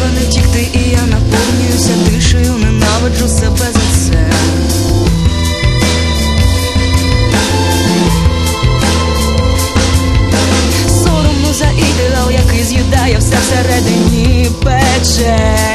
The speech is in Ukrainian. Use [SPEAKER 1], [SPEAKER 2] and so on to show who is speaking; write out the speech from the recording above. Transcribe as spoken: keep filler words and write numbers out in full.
[SPEAKER 1] треба не втікти, і я наповнююся тишею, ненавиджу себе за це. Соромно за ідеал, який з'їдає все всередині пече.